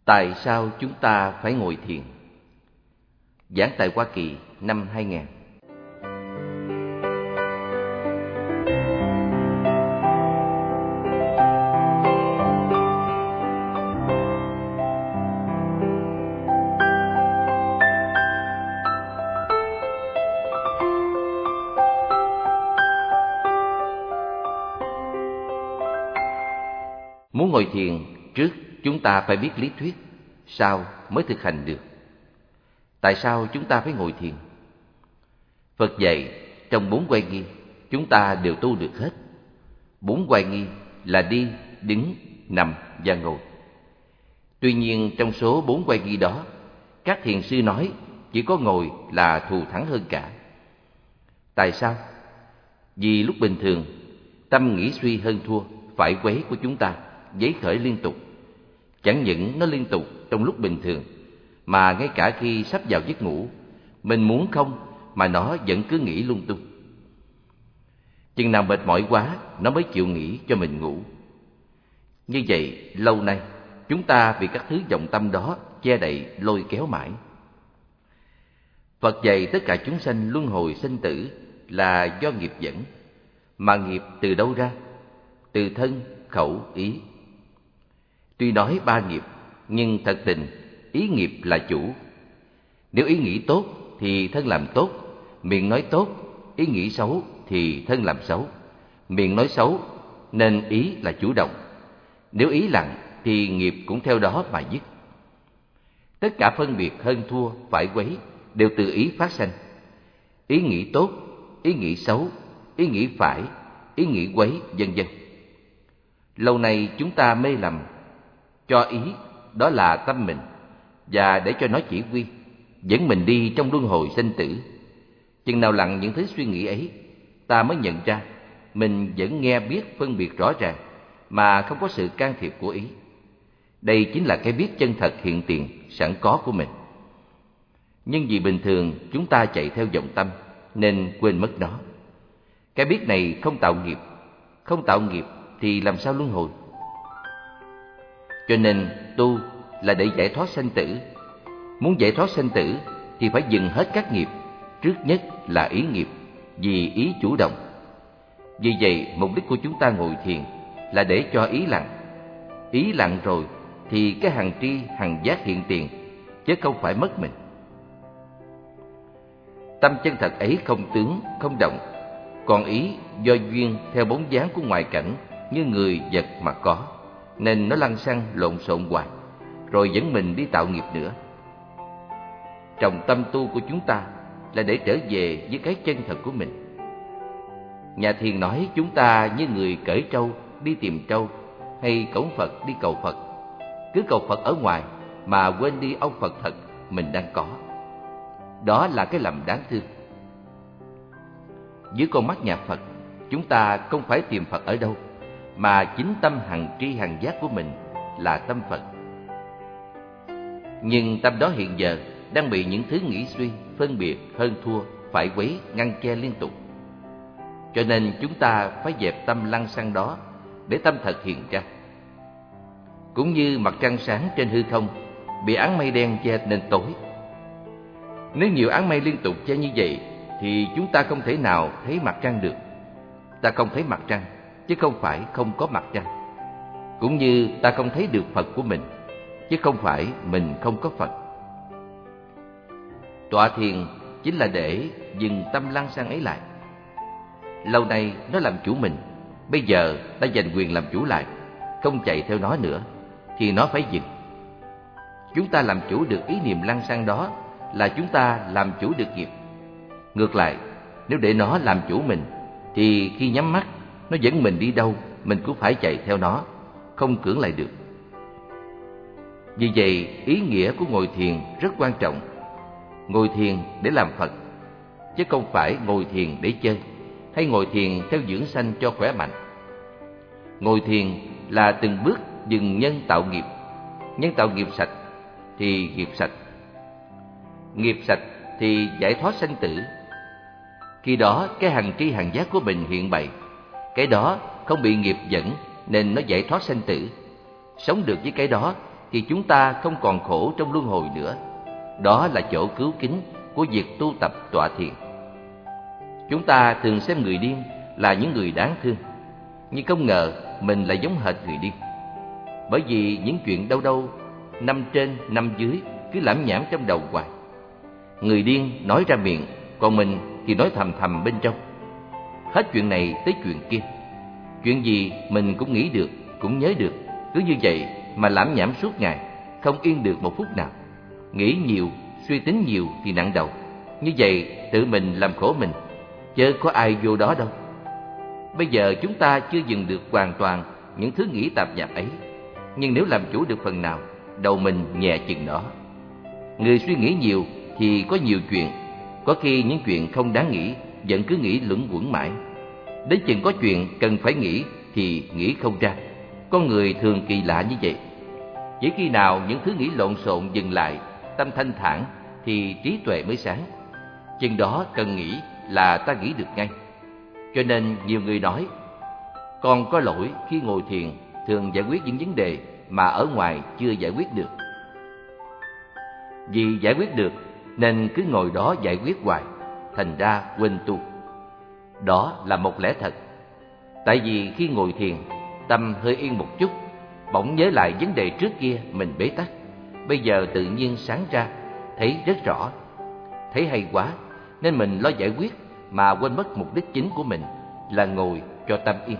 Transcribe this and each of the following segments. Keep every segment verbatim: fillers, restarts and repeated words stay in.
Tại sao chúng ta phải ngồi thiền? Giảng tại Hoa Kỳ năm hai nghìn. Muốn ngồi thiền, trước chúng ta phải biết lý thuyết, sau mới thực hành được. Tại sao chúng ta phải ngồi thiền? Phật dạy trong bốn oai nghi, chúng ta đều tu được hết. Bốn oai nghi là đi, đứng, nằm và ngồi. Tuy nhiên trong số bốn oai nghi đó, các thiền sư nói chỉ có ngồi là thù thắng hơn cả. Tại sao? Vì lúc bình thường, tâm nghĩ suy hơn thua, phải quấy của chúng ta dấy khởi liên tục. Chẳng những nó liên tục trong lúc bình thường, mà ngay cả khi sắp vào giấc ngủ, mình muốn không mà nó vẫn cứ nghĩ lung tung. Chừng nào mệt mỏi quá, nó mới chịu nghĩ cho mình ngủ. Như vậy, lâu nay, chúng ta bị các thứ vọng tâm đó che đậy lôi kéo mãi. Phật dạy tất cả chúng sanh luân hồi sinh tử là do nghiệp dẫn. Mà nghiệp từ đâu ra? Từ thân, khẩu, ý. Tuy nói ba nghiệp, nhưng thật tình, ý nghiệp là chủ. Nếu ý nghĩ tốt thì thân làm tốt, miệng nói tốt. Ý nghĩ xấu thì thân làm xấu, miệng nói xấu, nên ý là chủ động. Nếu ý lặng thì nghiệp cũng theo đó mà dứt. Tất cả phân biệt hơn thua, phải quấy đều từ ý phát sanh. Ý nghĩ tốt, ý nghĩ xấu, ý nghĩ phải, ý nghĩ quấy, vân vân. Lâu nay chúng ta mê lầm, cho ý đó là tâm mình, và để cho nó chỉ huy, dẫn mình đi trong luân hồi sinh tử. Chừng nào lặng những thứ suy nghĩ ấy, ta mới nhận ra mình vẫn nghe biết phân biệt rõ ràng, mà không có sự can thiệp của ý. Đây chính là cái biết chân thật hiện tiền sẵn có của mình. Nhưng vì bình thường chúng ta chạy theo vọng tâm nên quên mất nó. Cái biết này không tạo nghiệp, không tạo nghiệp thì làm sao luân hồi? Cho nên tu là để giải thoát sanh tử. Muốn giải thoát sanh tử thì phải dừng hết các nghiệp. Trước nhất là ý nghiệp, vì ý chủ động. Vì vậy mục đích của chúng ta ngồi thiền là để cho ý lặng. Ý lặng rồi thì cái hằng tri hằng giác hiện tiền, chứ không phải mất mình. Tâm chân thật ấy không tướng, không động. Còn ý do duyên theo bóng dáng của ngoại cảnh như người, vật mà có, nên nó lăng xăng lộn xộn hoài, rồi dẫn mình đi tạo nghiệp nữa. Trọng tâm tu của chúng ta là để trở về với cái chân thật của mình. Nhà thiền nói chúng ta như người cởi trâu đi tìm trâu, hay cổng Phật đi cầu Phật. Cứ cầu Phật ở ngoài mà quên đi ông Phật thật mình đang có. Đó là cái lầm đáng thương. Dưới con mắt nhà Phật, chúng ta không phải tìm Phật ở đâu, mà chính tâm hằng tri hằng giác của mình là tâm Phật. Nhưng tâm đó hiện giờ đang bị những thứ nghĩ suy, phân biệt, hơn thua, phải quấy, ngăn che liên tục. Cho nên chúng ta phải dẹp tâm lăng xăng đó để tâm thật hiện ra. Cũng như mặt trăng sáng trên hư không bị áng mây đen che nên tối. Nếu nhiều áng mây liên tục che như vậy thì chúng ta không thể nào thấy mặt trăng được. Ta không thấy mặt trăng, chứ không phải không có mặt trăng. Cũng như ta không thấy được Phật của mình, chứ không phải mình không có Phật. Tọa thiền chính là để dừng tâm lăng xăng ấy lại. Lâu nay nó làm chủ mình, bây giờ ta giành quyền làm chủ lại, không chạy theo nó nữa, thì nó phải dừng. Chúng ta làm chủ được ý niệm lăng xăng đó là chúng ta làm chủ được nghiệp. Ngược lại, nếu để nó làm chủ mình, thì khi nhắm mắt, nó dẫn mình đi đâu, mình cũng phải chạy theo nó, không cưỡng lại được. Vì vậy, ý nghĩa của ngồi thiền rất quan trọng. Ngồi thiền để làm Phật, chứ không phải ngồi thiền để chơi, hay ngồi thiền theo dưỡng sanh cho khỏe mạnh. Ngồi thiền là từng bước dừng nhân tạo nghiệp. Nhân tạo nghiệp sạch thì nghiệp sạch. Nghiệp sạch thì giải thoát sanh tử. Khi đó cái hằng tri hằng giác của mình hiện bày. Cái đó không bị nghiệp dẫn nên nó giải thoát sanh tử. Sống được với cái đó thì chúng ta không còn khổ trong luân hồi nữa. Đó là chỗ cứu kính của việc tu tập tọa thiền. Chúng ta thường xem người điên là những người đáng thương, nhưng không ngờ mình lại giống hệt người điên. Bởi vì những chuyện đâu đâu, năm trên năm dưới cứ lảm nhảm trong đầu hoài. Người điên nói ra miệng, còn mình thì nói thầm thầm bên trong. Hết chuyện này tới chuyện kia, chuyện gì mình cũng nghĩ được, cũng nhớ được. Cứ như vậy mà lảm nhảm suốt ngày, không yên được một phút nào. Nghĩ nhiều, suy tính nhiều thì nặng đầu. Như vậy tự mình làm khổ mình, chớ có ai vô đó đâu. Bây giờ chúng ta chưa dừng được hoàn toàn những thứ nghĩ tạp nhạp ấy, nhưng nếu làm chủ được phần nào, đầu mình nhẹ chừng đó. Người suy nghĩ nhiều thì có nhiều chuyện, có khi những chuyện không đáng nghĩ vẫn cứ nghĩ luẩn quẩn mãi. Đến chừng có chuyện cần phải nghĩ thì nghĩ không ra. Con người thường kỳ lạ như vậy. Chỉ khi nào những thứ nghĩ lộn xộn dừng lại, tâm thanh thản thì trí tuệ mới sáng. Chừng đó cần nghĩ là ta nghĩ được ngay. Cho nên nhiều người nói, con có lỗi khi ngồi thiền thường giải quyết những vấn đề mà ở ngoài chưa giải quyết được. Vì giải quyết được nên cứ ngồi đó giải quyết hoài, thành ra quên tu. Đó là một lẽ thật. Tại vì khi ngồi thiền, tâm hơi yên một chút, bỗng nhớ lại vấn đề trước kia mình bế tắc. Bây giờ tự nhiên sáng ra, thấy rất rõ. Thấy hay quá, nên mình lo giải quyết mà quên mất mục đích chính của mình là ngồi cho tâm yên.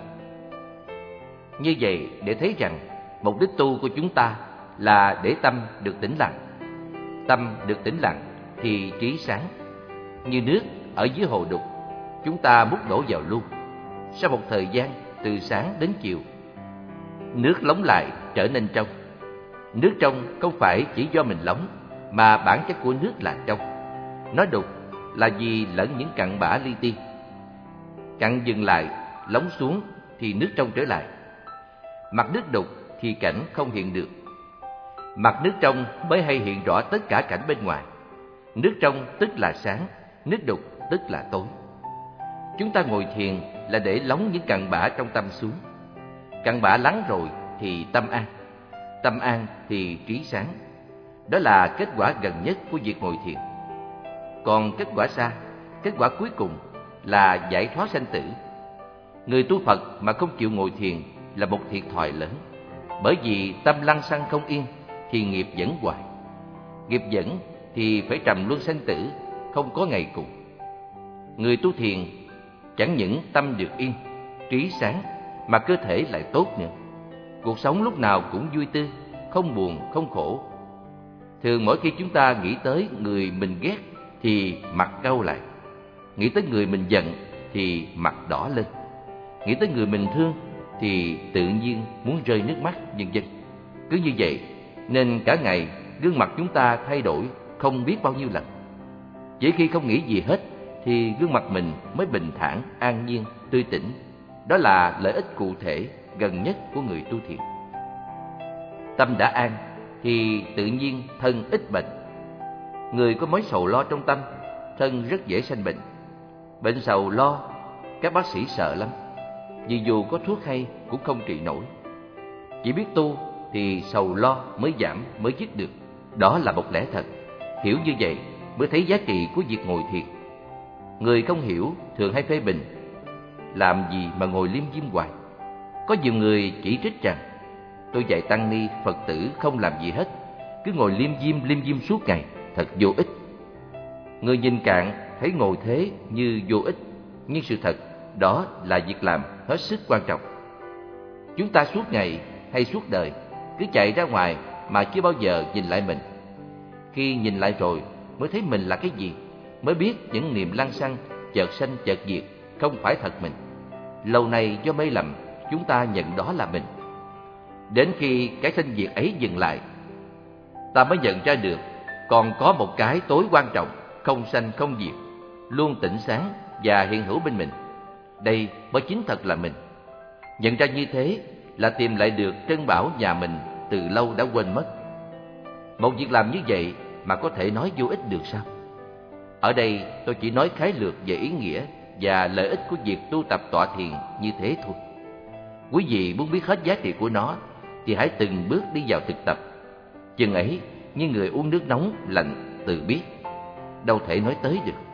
Như vậy để thấy rằng mục đích tu của chúng ta là để tâm được tĩnh lặng. Tâm được tĩnh lặng thì trí sáng. Như nước ở dưới hồ đục, chúng ta múc đổ vào lu. Sau một thời gian từ sáng đến chiều, nước lóng lại trở nên trong. Nước trong không phải chỉ do mình lóng, mà bản chất của nước là trong. Nó đục là vì lẫn những cặn bã li ti. Cặn dừng lại, lóng xuống thì nước trong trở lại. Mặt nước đục thì cảnh không hiện được. Mặt nước trong mới hay hiện rõ tất cả cảnh bên ngoài. Nước trong tức là sáng, nước đục tức là tối. Chúng ta ngồi thiền là để lóng những cặn bã trong tâm xuống. Cặn bã lắng rồi thì tâm an. Tâm an thì trí sáng. Đó là kết quả gần nhất của việc ngồi thiền. Còn kết quả xa, kết quả cuối cùng là giải thoát sanh tử. Người tu Phật mà không chịu ngồi thiền là một thiệt thòi lớn. Bởi vì tâm lăng xăng không yên thì nghiệp dẫn hoài. Nghiệp dẫn thì phải trầm luân sanh tử, không có ngày cùng. Người tu thiền chẳng những tâm được yên, trí sáng, mà cơ thể lại tốt nữa. Cuộc sống lúc nào cũng vui tươi, không buồn, không khổ. Thường mỗi khi chúng ta nghĩ tới người mình ghét thì mặt cau lại. Nghĩ tới người mình giận thì mặt đỏ lên. Nghĩ tới người mình thương thì tự nhiên muốn rơi nước mắt, vân vân. Cứ như vậy nên cả ngày gương mặt chúng ta thay đổi không biết bao nhiêu lần. Chỉ khi không nghĩ gì hết thì gương mặt mình mới bình thản, an nhiên, tươi tỉnh. Đó là lợi ích cụ thể gần nhất của người tu thiền. Tâm đã an thì tự nhiên thân ít bệnh. Người có mối sầu lo trong tâm, thân rất dễ sanh bệnh. Bệnh sầu lo, các bác sĩ sợ lắm, vì dù có thuốc hay cũng không trị nổi. Chỉ biết tu thì sầu lo mới giảm, mới dứt được. Đó là một lẽ thật. Hiểu như vậy mới thấy giá trị của việc ngồi thiền. Người không hiểu thường hay phê bình, làm gì mà ngồi liêm diêm hoài. Có nhiều người chỉ trích rằng tôi dạy tăng ni Phật tử không làm gì hết, cứ ngồi liêm diêm liêm diêm suốt ngày, thật vô ích. Người nhìn cạn thấy ngồi thế như vô ích, nhưng sự thật đó là việc làm hết sức quan trọng. Chúng ta suốt ngày hay suốt đời cứ chạy ra ngoài mà chưa bao giờ nhìn lại mình. Khi nhìn lại rồi mới thấy mình là cái gì, mới biết những niềm lăng xăng chợt sanh chợt diệt không phải thật mình. Lâu nay do mê lầm, chúng ta nhận đó là mình. Đến khi cái sanh diệt ấy dừng lại, ta mới nhận ra được còn có một cái tối quan trọng, không sanh không diệt, luôn tỉnh sáng và hiện hữu bên mình. Đây mới chính thật là mình. Nhận ra như thế là tìm lại được trân bảo nhà mình từ lâu đã quên mất. Một việc làm như vậy mà có thể nói vô ích được sao? Ở đây tôi chỉ nói khái lược về ý nghĩa và lợi ích của việc tu tập tọa thiền như thế thôi. Quý vị muốn biết hết giá trị của nó thì hãy từng bước đi vào thực tập, Chừng ấy như người uống nước nóng lạnh tự biết, đâu thể nói tới được.